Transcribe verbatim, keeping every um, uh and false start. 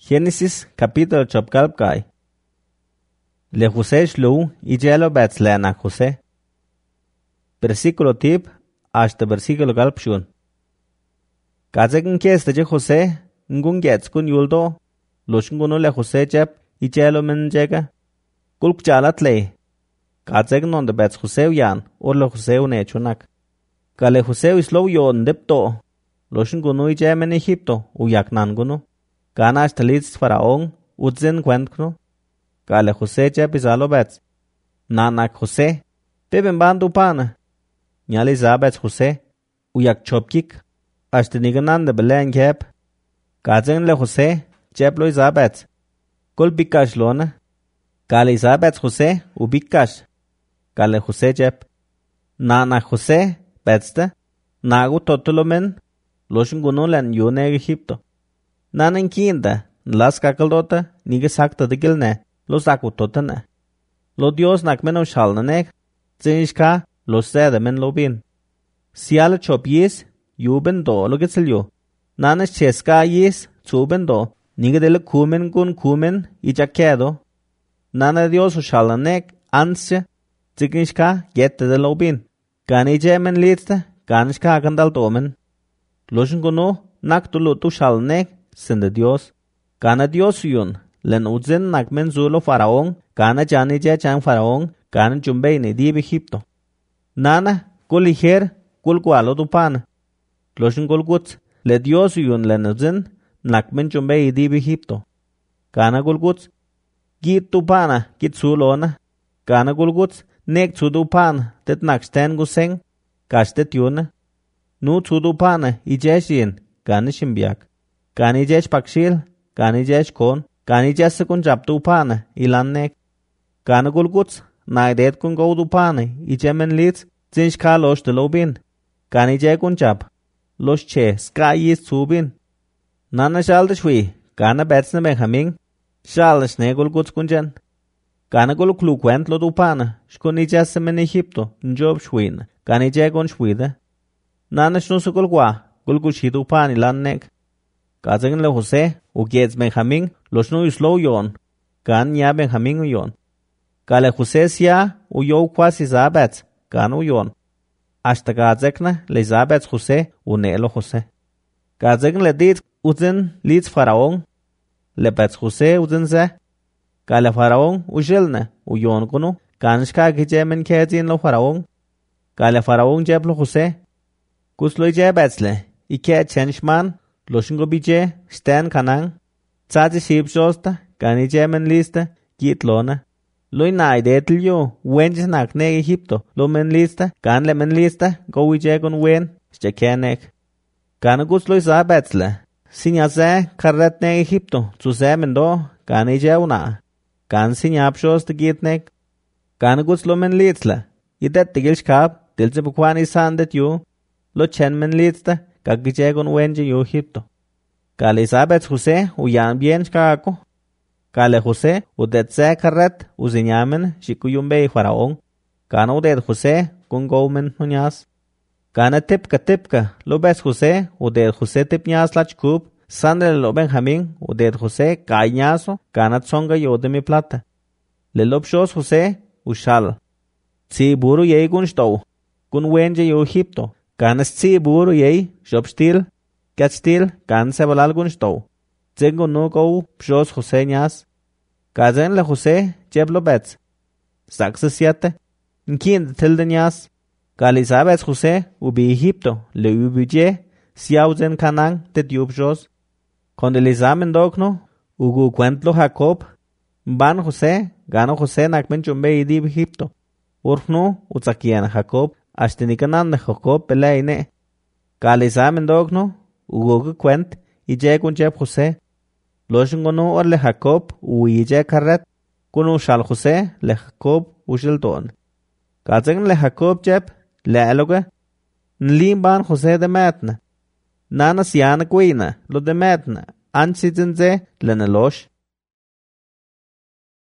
Génesis capítulo chopkalpkai. Le José shlu y yelo betslena José. Versículo tip hasta versículo galpshun. Kazek kes de José, ngun gets kun yuldo, los ngunu le José jep y yelo men jega. Kulk jalat le. Kazek non de bets José yan, or le José un hechonak. Kale José islo yon depto. Los ngunu y jemen Egipto, uyak nangunu. Gana stalits faraón, utzen cuentno. Kale José chepizalo bets. Nanak José, teben bandu pana. Nyali zabets José, uyak chopkik. Hasta niganan de belen kep. Kazen le José, cheplo zabets. Kol bikash lona. Kale zabets José, ubikash. Kale José chep. Nanak José, betste. Nagu totolomen. Loshungunu len yone Egipto. Nanan kinda, las kakaldota, niga sakta de gilne, los akutotana. Lo Dios nak meno shalnanek, zinishka, los zede men lobin. Siala chop yis, yuben do lo gitzelyo. Nanas cheska yis, zuben do, niga dele kumen gun kumen, ijakedo. Nana Dios shalnanek, ansje, zinishka, gette de lobin. Gani jemen litzte, ganishka agandal domen. Loshungunu, nak tulutu shalnanek, Sende Dios. Gana Dios yun. Len uzen nakmen zulo faraón. Gana jani je chan faraón. Gana jumbei ne dib Egipto. Nana, kul ijer, kul gualo dupana. Loshin kul guts. Le Dios yun len uzen nakmen jumbei dib Egipto. Gana kul guts. Git dupana, git zulona. Gana kul guts. Nek zu dupana. Tet naksten guseng. Kashtet yuna. Nu zu dupana. Ijeshin. Gana shimbiak. Gani jesh pakshil, gani jesh kon, gani jesh kun jab tupane, ilannek. Gana gulguts, naidet kun go dupane, ijemen litz, zinsh ka losh de lobin. Gani jay kun jab, losh che, ska yis zubin. Nana shalde shwi, gana betsne benjamin, shalde shne gulguts kun jen. Gana gul klu kwent lo dupane, shkun ijesh men Egipto, njob shwin, gani jay kun shwide. Nana shnusu gulgwa, gulgush hi dupane ilannek. Kazen le José, u gets Benjamín, los no islo yon. Gan ya Benjamín u yon. Kale José sia, u yo quasi zabets, gan u yon. Hasta gazekna le zabets José, u nelo José. Kazen le dit uzen litz faraón. Le bets José uzen ze. Kale faraón u jelne, u yon kunu. Ganshka gijemen kezin lo faraón. Kale faraón jeb lo José. Kuslo jebetsle, ike chenshman. Loshingo bije, stan kanang, tzazi shibshosta, gani jemen lista, git lona. Loi naidetil yo, wenjis nak ne Egipto, lo men lista, gan le men lista, go wije gon wen, shchekenek. Gana gus loi zabetsle, sinya ze, karret ne Egipto, zu ze mendo, gani je una. Gan sinya abshosta gitnek. Gana gus lo men litzle, idet tigil shkab, dilze bukwani sandet yo, lo chen men lista, Kagijegon wenje yo Egipto. Kale Isabet José u yan bien shkako. Kale José u det ze karret u zinyamen shikuyumbe faraón. Kana u det José kun goumen nunyas. Kana tipka tipka lo bes José u det José tip nyas lachkub. Sandre lo Benjamín u det José kainyaso kana tsonga yo de mi plata. Le lopshos José u shal. Tsi buru ye gun shtou. Kun wenje yo Egipto. Ganas tsi buru yei, shop stil, gat stil, gan se balal gun stow. Zengo no go, pshos José nyas. Gazen le José, jeblo bets. Sakse siete, nkin de tilde nyas. Galizabets José, ubi Egipto, le ubije, siauzen kanang, te diu pshos. Konde lizamen dogno, ugu cuentlo Jacob. Ban José, gano José nakmen chumbe idib Egipto. Urfno, utzakian Jacob. Hasta nikanan de Jacob peleine. Kale samen dogno, ugo kwent, ije kun jeb José. Loshingono or le Jacob, u ije karret, kunu shal José, le Jacob ushil don. Kazen le Jacob jeb, le eloge, nlim ban José de metna. Nana siana quina, lo de metna, ansi zinze, le nelosh.